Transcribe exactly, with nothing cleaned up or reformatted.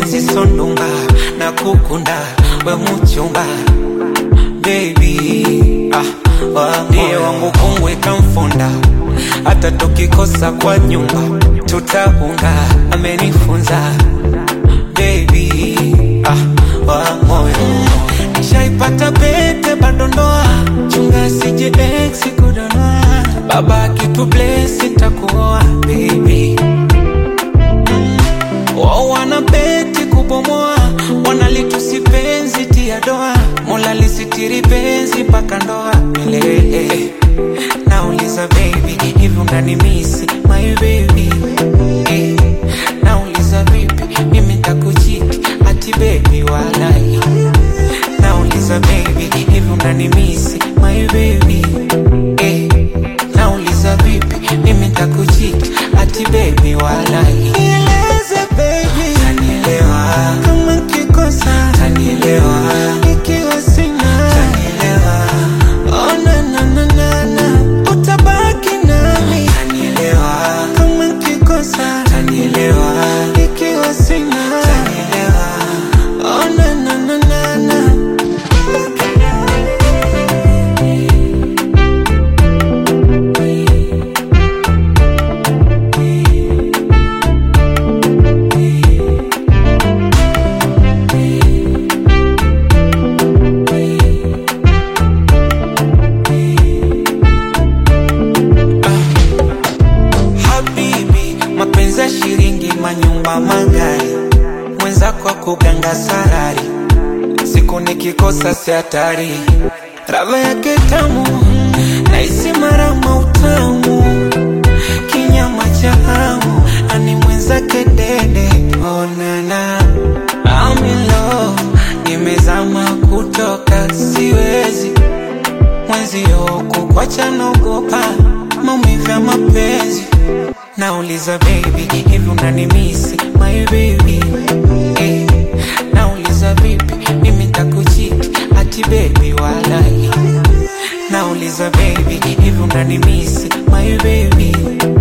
mapenzi sondunga na kukunda we mchumba baby. Ah, ndiye wangu kongwe kamfunda, hata tukikosa kwa nyumba tutaunga, amenifunza baby. Ah, wa moyo nishaipata pete bado ndoa, chunga sije ex kudonoa, baba kitu bless itakuoa baby. Wao wana beti kubomoa, wanalitusi penzi tia doa, mola lisitiri penzi mpaka ndoa milele. Nauliza baby, hivi unanimisi my baby? Eh, nauliza vipi mimi nitakuchiti ati baby walai? Nauliza baby, hivi unanimisi my baby? Eh, nauliza vipi mimi nitakuchiti ati baby walai? Nieleze baby, tanielewa kama kikosa, tanielewa ikiwa sina, tanielewa. Oh na na na na na, utabaki nami, tanielewa kama kikosa, tanielewa ikiwa sina, tanielewa. Oh na na na na na. Mapenzi shiringi manyumba magari, mwenza kwa kuganga sarari, siku nikikosa si hatari, rava yake tamu na isi marama utamu, kinyama cha hamu ani mwenza kedede. Oh nana, I'm in love, nimezama kutoka siwezi, mwenzi yoku kwa chanogopa maumivu ya mapenzi. Nauliza baby, hivi unanimisi my baby? Eh, nauliza vipi mimi nitakuchiti ati baby walai? Nauliza baby, hivi unanimisi my baby?